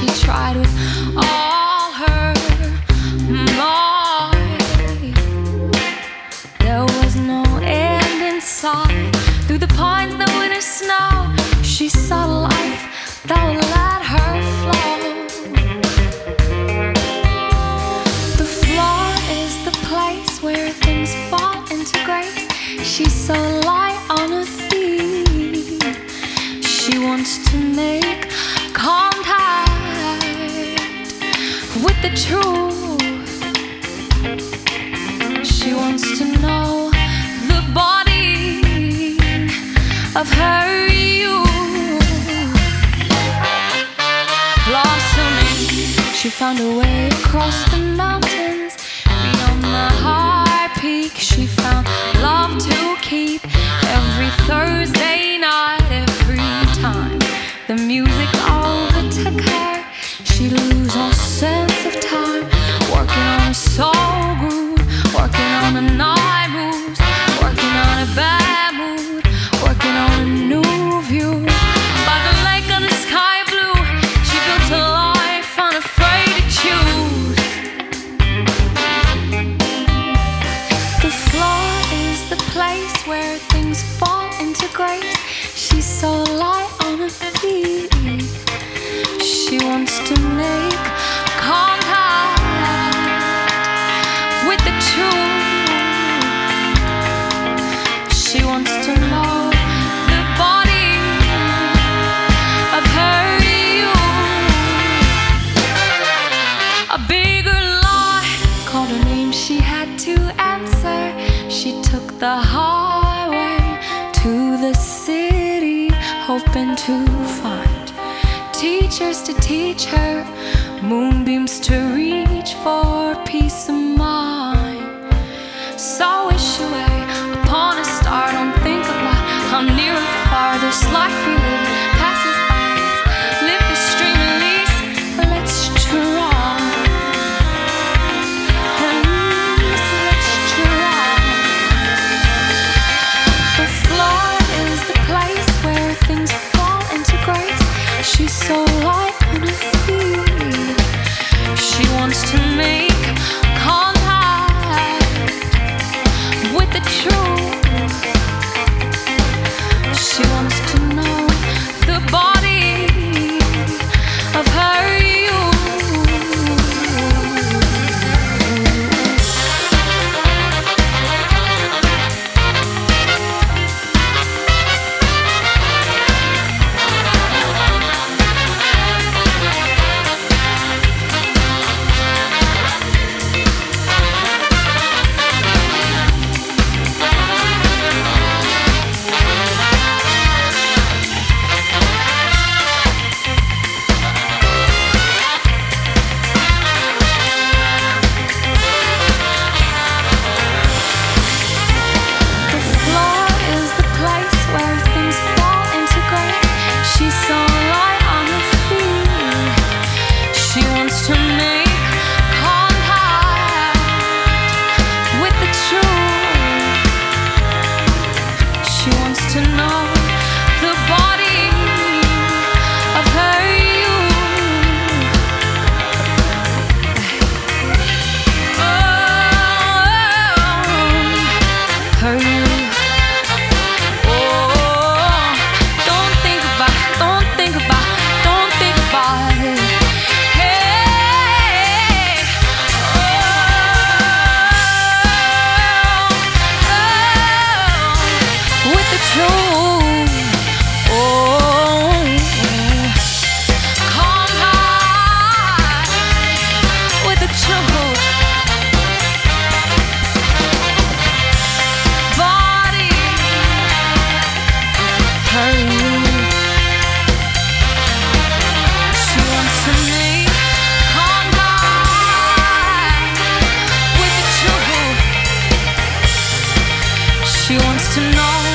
tried with all her might. There was no end in sight. Through the pines, the winter snow, she saw life that would let her flow. The floor is the place where things fall into grace. She's so light on her feet. She wants to make contact with the truth. She wants to know the body of her youth. Blossoming, she found a way across the mountains. Beyond the high peak, she found love to keep. Every Thursday night, every time the music overtook her, she'd lose all sense of time. Working on a soul groove, working on the night moves, working on a bad mood, working on a new view. By the lake of the sky blue, she built a life unafraid to choose. The floor is the place where things fall into grace. She's so light on her feet. She wants to make contact with the truth. She wants to know the body of her youth. A bigger lie called her name, she had to answer. She took the highway to the city, hoping to find teachers to teach her, moonbeams to reach for peace of mind. So wish away upon a star. Don't think about how near or far this life we live passes by. Let's live this dream at least. Let's try. Let's try. The floor is the place where things fall into grace. She's so light on her feet. She wants to make contact with the truth. She wants to know the body of her youth. She wants to know